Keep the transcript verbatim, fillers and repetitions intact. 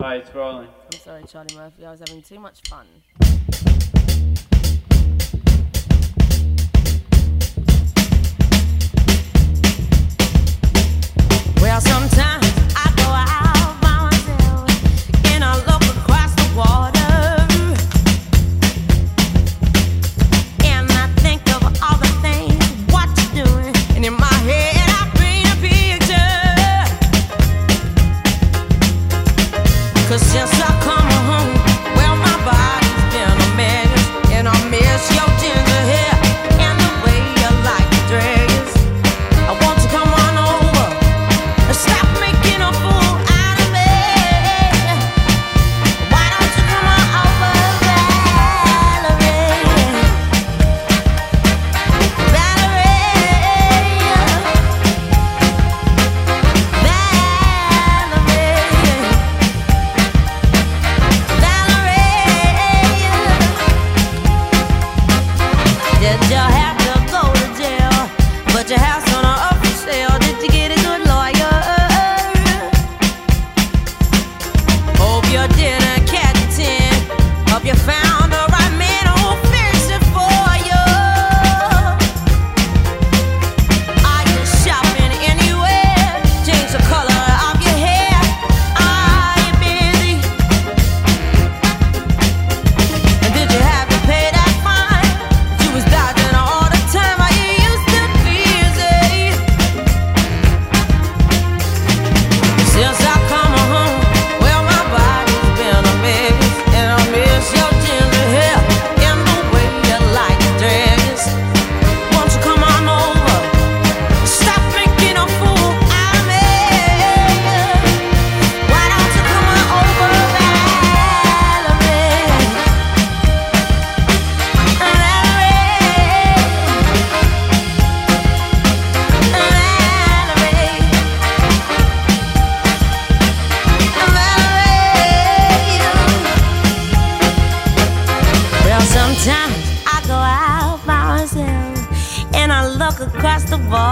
Hi, it's rolling. I'm sorry, Charlie Murphy. I was having too much fun. Well, sometimes I go out by myself and I look across the water and I think of all the things what you're doing, and in my head I paint a picture. 'Cause since I come home, well, my body's been a mess, and I miss your ginger hair and the way you like to dress. I want you to come on over and stop making a fool out of me. Why don't you come on over, Valerie? Valerie, Valerie. Did you have to go to jail? Put your house on a up for sale. Did you get a good lawyer? Hope you didn't catch a tin. Hope you found the right man who'll fix it for you. Are you shopping anywhere? Change the color of your hair. Are you busy? And did you have to pay that fine? You was dodging all the time. Are you used to busy? Since I come home, well, my body's been a mess, and I miss your ginger hair and the way you like to dress. Won't you come on over? Stop making a fool out of me. Why don't you come on over, Valerie? Well, sometimes I go out by myself and I look across the water.